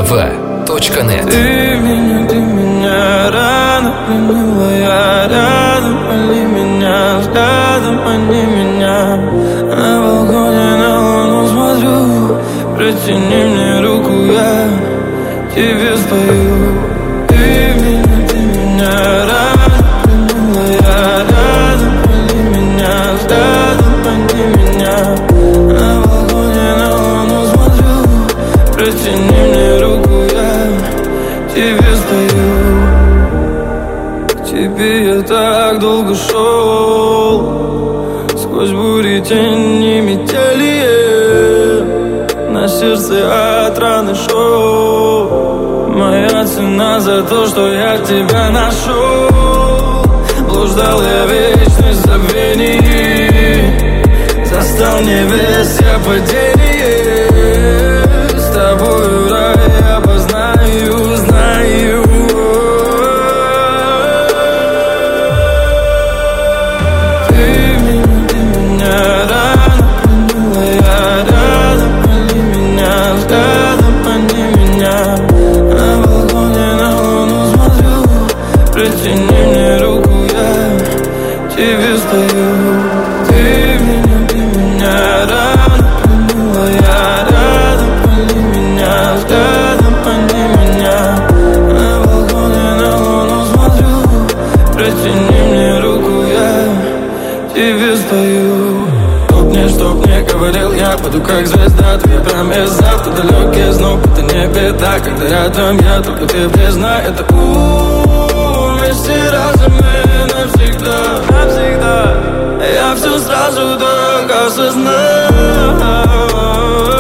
Ava.net. Ты меня рано пленила, я рядом, пали меня взглядом, они меня. На балконе на луну смотрю, протяни мне руку, я тебе спою. Ты меня рано пленила, я рядом, пали меня взглядом, они меня. На балконе на луну смотрю, протяни мне руку, тебе стою. К тебе я так долго шел, сквозь бури, тени, метели. На сердце от раны шел. Моя цена за то, что я тебя нашел. Блуждал я вечность забвений, застал небес я падение. С тобою рай я познаю, знаю. Ты меня рано пленила, я рядом, пали меня взглядом, пани меня. На балконе на луну смотрю, протяни мне руку, я тебе стою. Ты меня рано пленила, я рядом, пали меня взглядом, пани меня. На балконе на луну смотрю, протяни мне руку, я тебе стою. Чтоб не говорил, я буду как звезда. Твоя память завтра далекий знак, это не беда. Когда рядом я, только ты близна. Это вместе разом и навсегда, навсегда. Я все сразу так осознал.